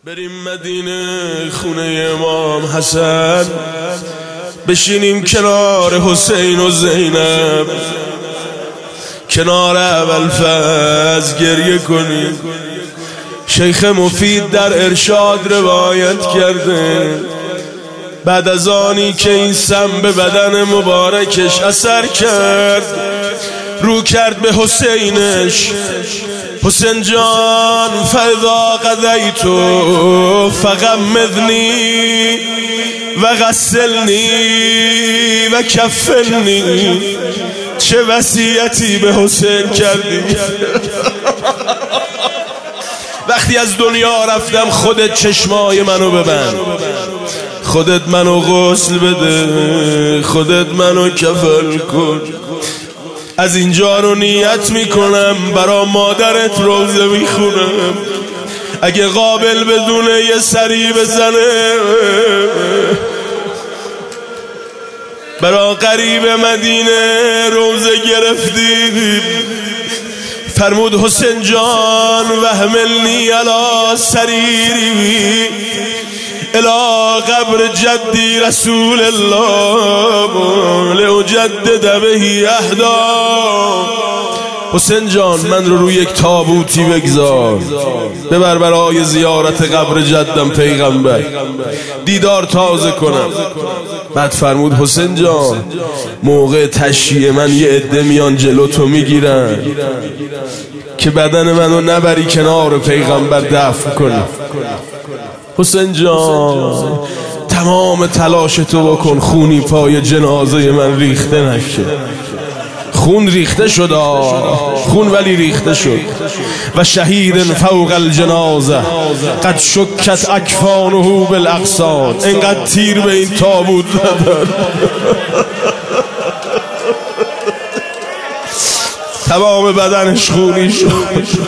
بریم مدینه خونه امام حسن، بشینیم کنار حسین و زینب، کنار ابوالفضل گریه کنیم. شیخ مفید در ارشاد روایت کرده بعد از آنی که این سم به بدن مبارکش اثر کرد، رو کرد به حسینش: حسین جان، فاذا قضیتو فغمضنی و غسلنی و کفنی. چه وصیتی به حسین کردی؟ وقتی از دنیا رفتم خودت چشمای منو ببند، خودت منو غسل بده، خودت منو کفن کن. از اینجا رو نیت میکنم برا مادرت روزه میخونم، اگه قابل بدونه یه سری بزنه. برا قریب مدینه روزه گرفتیم، فرمود حسین جان وحملنی علی سریری الى قبر جدی رسول الله لأجدد به اهدا. حسین جان، من رو یک تابوتی بگذار، ببر برای زیارت قبر جدم پیغمبر، دیدار تازه کنم. بعد فرمود حسین جان، موقع تشییع من یه عده میان جلو تو میگیرن که بدن منو نبری کنار پیغمبر دفن کنی. حسین جان، تمام تلاش تو بکن خونی پای جنازه من ریخته نشه. خون ریخته شد، خون ولی ریخته شد. و شهید فوق الجنازه قد شکت اکفانه بالاغصان. اینقدر تیر به این تابوت زدن تمام بدنش خونی شد.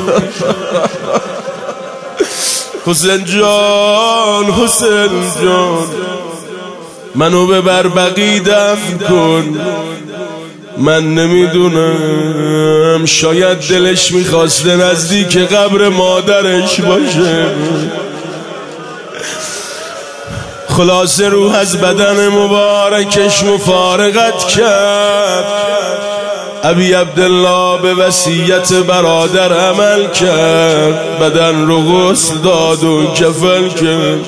حسین جان، حسین جان، منو ببر بقیع دفن کن. من نمیدونم، شاید دلش میخواسته نزدیک قبر مادرش باشه. خلاصه روح از بدن مبارکش مفارقت کرد. ابی عبدالله به وصیت برادر عمل کرد، بدن رو غسل داد و کفن کرد،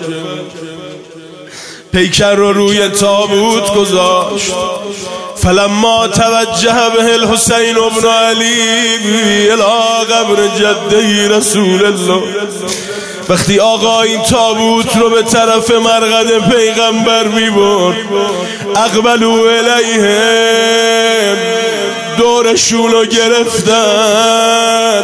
پیکر رو روی تابوت گذاشت. فلما توجه به الحسین ابن علی الى قبر جده رسول الله، وقتی آقا این تابوت رو به طرف مرقد پیغمبر میبرد، اقبلوا الیهم، دورشون رو گرفتن،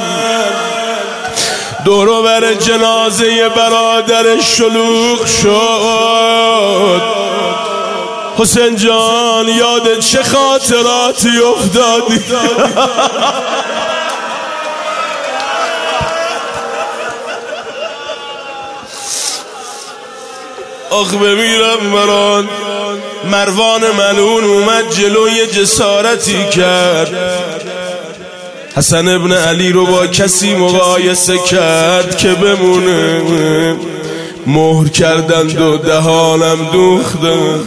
دورو بر جنازه برادرش شلوغ شد. حسین جان، یاد چه خاطراتی افتادی؟ آخ بمیرم برات. مروان ملعون اومد جلوی جسارتی کرد، حسن ابن علی رو با کسی مقایسه کرد که بمونه. مهر کردند و دهانم دوختند،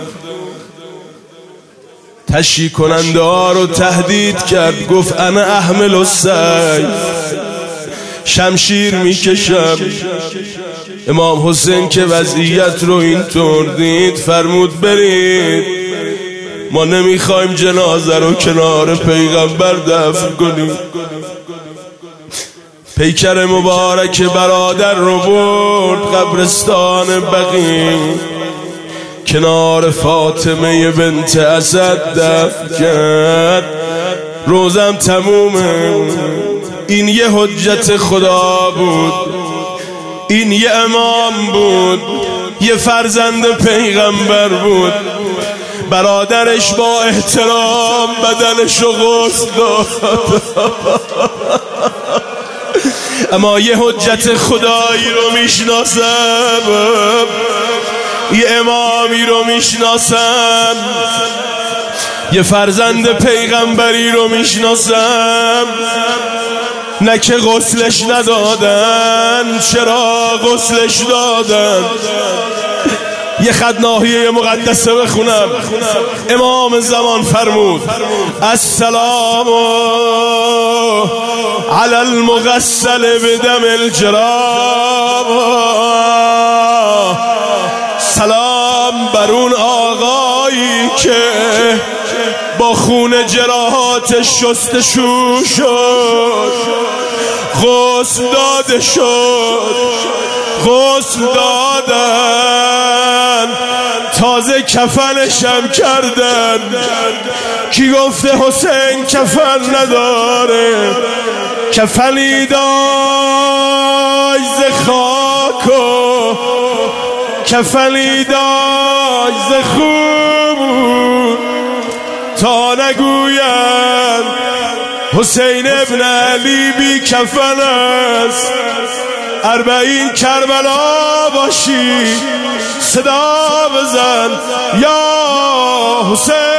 تشییع کننده ها رو تهدید کرد، گفت انا احمل السیف، شمشیر میکشم. امام حسین که وضعیت رو اینطور دید فرمود برید، ما نمیخوایم جنازه رو کنار پیغمبر دفن کنیم. پیکر مبارک برادر رو برد قبرستان بقیع، کنار فاطمه بنت اسد دفن کرد. روزم تمومه. این یه حجت خدا بود، این یه امام بود، یه فرزند پیغمبر بود. برادرش با احترام بدنش رو غسل داد، اما یه حجت خدایی رو میشناسم، یه امامی رو میشناسم، یه فرزند پیغمبری رو میشناسم نه که غسلش ندادن، چرا غسلش دادن؟ یه خط ناحیه مقدسه بخونم. امام زمان فرمود السلام علی المغسل بدم الجراب، سلام بر اون آقایی که با خون جراحاتش شستشو شد، غسل داده شد، غسل دادن، تازه کفنشم کردن. کی گفته حسین کفن نداره؟ کفنی داشت ز خاک و کفنی داشت ز خون، تا نگویم حسین ابن علی بی کفن است. 40 کربلا باشی صدا بزن یا حسین.